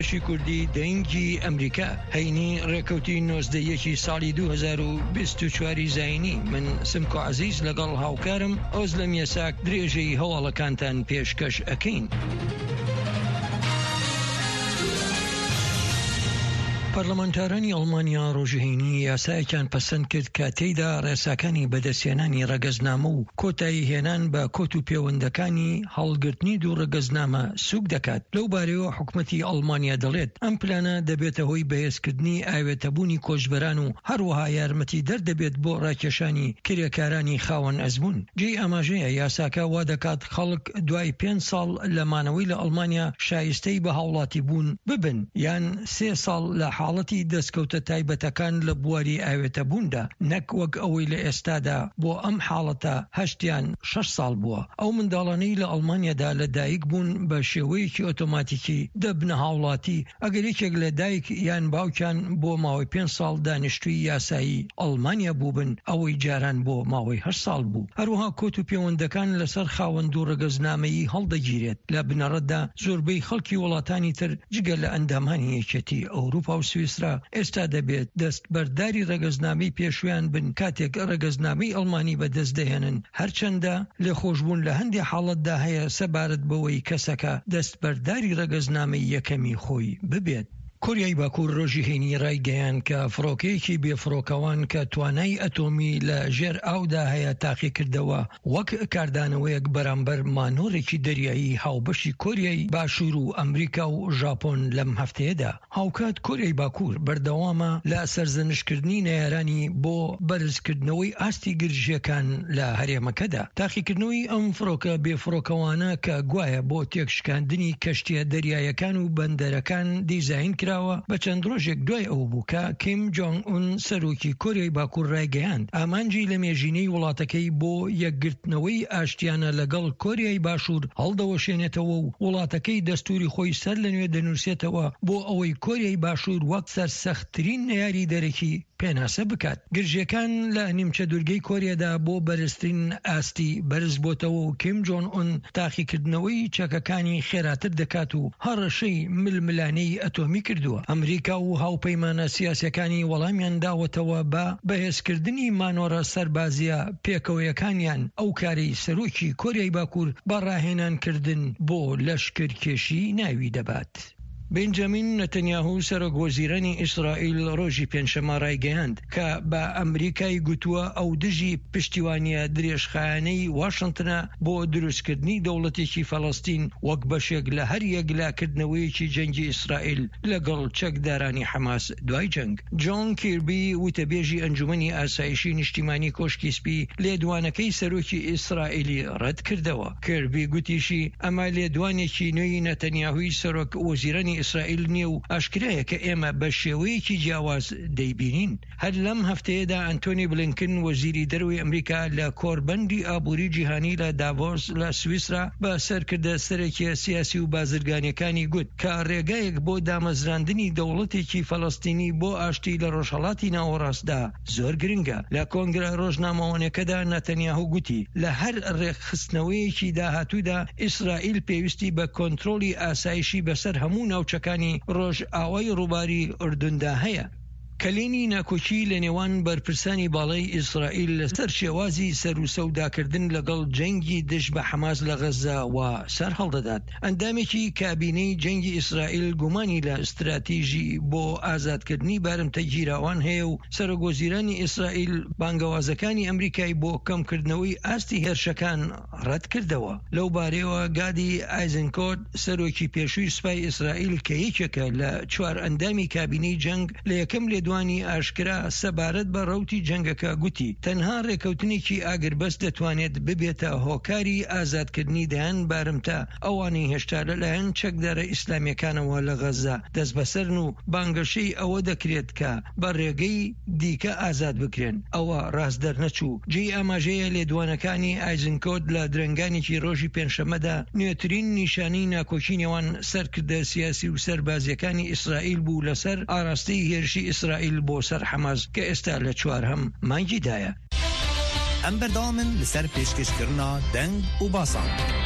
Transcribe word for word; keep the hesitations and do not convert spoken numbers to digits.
شی کوردی دەنگی ئەمریکا هەینی ڕێکەوتی نۆزدەیەکی ساڵی دوو هەزار و بیست و چوار زاینی من سمکۆ عەزیز لەگەڵ هاوکارم ئۆز لە میەساک درێژەی هەواڵەکانتان پێشکەش ئەکەین. پەرلەمانتارانی ئەڵمانیا ڕۆژهێنی یاسایەکیان پەسەند کرد کە تێیدا ڕێساکانی بەدەستهێنانی ڕەگەزنامە و کۆتایی هێنان بە کۆت و پەیوەندەکانی هەڵگرتنی دوو ڕەگەزنامە سوک دەکات. لەو بارەیەوە حکومەتی ئەڵمانیا دەڵێت ئەم پلانە دەبێتە هۆی بەهێزکردنی ئاوێتەبوونی کۆچبەران و هەروەها یارمەتی دەردەبێت بۆ ڕاکێشانی کرێکارانی خاوەن ئەزموون. جێی ئاماژەیە یاساکە وا دەکات خەڵک دوای پێنج ساڵ لە مانەوەی لە ئەڵمانیا شایستەی بە هاوڵاتی بوون ببن یان سێ ساڵ لە حاڵەتی دەستکەوتە تایبەتەکان لە بواری ئاوێتەبووندا، نەک وەک ئەوەی لە ئێستادا بۆ ئەم حاڵەتە هەشتیان شەش ساڵ بووە. ئەو منداڵانەی لە ئەڵمانیادا لە دایک بوون بە شێوەیەکی ئۆتۆماتیکی دەبنە هاوڵاتی ئەگەر یەکێک لە دایک یان باوکیان بۆ ماوەی پێنج ساڵ دانیشتووی یاسایی ئەڵمانیا بووبن، ئەوەی جاران بۆ ماوەی هەشت ساڵ بوو. هەروەها کۆت و پەیوەندەکان لەسەر خاوەند و ڕەگەزنامەیی هەڵدەگیرێت. لە بنەڕەتدا زۆربەی خەڵکی وڵاتانی تر جگە لە ئەندامانی یەکێتی ئەوروپا و سویسرا ئێستا دەبێت دەست بەرداری ڕەگەزنامەی پێشویان بن کاتێک ڕەگەزنامەی ئەڵمانی بەدەست دەهێنن، هەرچەندە لێخۆشبوون لە هەندێک حاڵەتدا هەیە سەبارەت بەوەی کەسەکە دەست بەرداری ڕەگەزنامەی یەکەمی خۆی ببێت. کۆریای باکوور ڕۆژی هێنی ڕایگەیان کە فڕۆکەیەکی بێفڕۆکەوان کە توانای ئەتۆمی لە ژێر ئاودا هەیە تاقی کردەوە وەک کاردانەوەیەک بەرامبەر مانۆڕێکی دەریایی هاوبەشی کۆریای باشوور و ئەمریکا و ژاپۆن لەم هەفتەیەدا. هاوکات کۆریای باکوور بەردەوامە لە سەرزنشکردنی نەیارانی بۆ بەرزکردنەوەی ئاستی گرژیەکان لە هەرێمەکەدا. تاقیکردنەوەی ئەم فڕۆکە بێفڕۆکەوانە کە گوایە بۆ تێکشکاندنی کەشتیە دەریایەکان و بەندەرەکان دیزاین کرا بە چەند ڕۆژێک دوای ئەو بوو کە کیم جۆنگ ئون سەرۆکی کۆریای باکوور ڕایگەیاند ئامانجی لە مێژینەی وڵاتەکەی بۆ یەکگرتنەوەی ئاشتیانە لەگەڵ کۆریای باشوور هەڵدەوەشێنێتەوە و وڵاتەکەی دەستوری خۆی سەر لەنوێ دەنووسێتەوە بۆ ئەوەی کۆریای باشوور وەک سەرسەختترین نەیاری دەرەکی پێناسە بکات. گرژیەکان لە نیمچە دوورگەی کۆریادا بۆ بەرزترین ئاستی بەرز بۆتەوە و کیم جۆن ئون تاقیکردنەوەی چەکەکانی خێراتر دەکات و هەڕەشەی ململانەی ئەتۆمی کردووە. ئەمریکا و هاوپەیمانە سیاسەکانی وەڵامیان داوەتەوە بە بەهێزکردنی مانۆرە سەربازیە پێکەوەیەکانیان ئەو کاری سەرۆکی کۆریای باکوور بەڕاهێنانکردن بۆ لەشکرکێشی ناوی دەبات. بنجامین نەتەنیاهو سەرۆکوەزیرانی ئیسرائیل ڕۆژی پێنجشەمە ڕایگەیاند کە بە ئەمریکای گوتووە ئەو دژی پشتیوانیە درێژخایانەی واشنگتنە بۆ دروستکردنی دەوڵەتێکی فەڵەستین وەک بەشێک لە هەر یەکلاکردنەوەیەکی جەنگی ئیسرائیل لەگەڵ چەکدارانی حەماس دوای جەنگ. جۆن کیربی وتەبێژی ئەنجومەنی ئاسایشی نیشتیمانی کۆشکی سپی لێدوانەکەی سەرۆکی ئیسرائیلی ڕەت کردەوە. کیربی گوتیشی ئەمە لێدوانێکی نوێی نەتەنیاهوی سەرۆک وەزیرانی ئیسرائیل نییە و ئاشکرایە کە ئێمە بە شێوەیەکی جیاواز دەیبینین. هەر لەم هەفتەیەدا ئەنتۆنی بلینکن وەزیری دەروی ئەمریکا لە کۆربەندی ئابووری جیهانی لە داڤۆس لە سویسرا بە سەرکردە سەرەکی سیاسی و بازرگانیەکانی گوت کە ڕێگایەک بۆ دامەزراندنی دەوڵەتێکی فەڵەستینی بۆ ئاشتی لە ڕۆژهەڵاتی ناوەڕاستدا زۆر گرنگە. لە کۆنگرە ڕۆژنامەوانەکەدا نەتەنیاهو گوتی لە هەر ڕێکخستنەوەیەکی داهاتوودا ئیسرائیل پێویستی بە کۆنتڕۆلی ئاسایشی بەسەر هەموو ناوچەکانی ڕۆژ ئاوای ڕووباری ئوردوندا هەیە. کەلێنی ناکۆچی لە نێوان بەرپرسانی باڵای ئیسرائیل لەسەر شێوازی سەر و سەوداکردن لەگەڵ جەنگی دژ بە حەماس لە غەزا و سەر هەڵدەدات. ئەندامێکی کابینەی جەنگی ئیسرائیل گومانی لە استراتیژی بۆ ئازادکردنی بارمتە گیراوان هەیە و سەرۆکوەزیرانی ئیسرائیل بانگەوازەکانی ئەمریکای بۆ کەمکردنەوەی ئاستی هێرشەکان ڕەت کردەوە. لەو بارەیەوە گادی ئایزنکۆت سەرۆکی پێشووی سوپای ئیسرائیل کە یەکێکە لە چوار ئەندامی کابینەی جەنگ لە یەکەم لێ دوانی ئاشکرا سەبارەت بە ڕەوتی جەنگەکە گوتی تەنها ڕێکەوتنێکی ئاگربەست دەتوانێت ببێتە هۆکاری ئازادکردنی دایان بارمتە ئەوانەی هێشتا لەلایەن چەکدارە ئیسلامیەکانەوە لە غەزا دەست بەسەرن و بانگەشەی ئەوە دەکرێت کە بە ڕێگەی دیکە ئازاد بکرێن. ئەوە ڕاستدەر نەچوو. جێی ئاماژەیە لێدوانەکانی ئایزنکۆت لە درەنگانێکی ڕۆژی پێنجشەمەدا نوێترین نیشانەی ناکۆچی نێوان سەرکردە سیاسی و سەربازیەکانی ئیسرائیل بوو لەسەر ئاراستەی هێرشی ئیسرائیل بۆ سەر حەماس کە ئێستا لە چوارهەم مانگیدایە. ئەم بەردەوامن لەسەر پێشکەشکردنا دەنگ و باسان.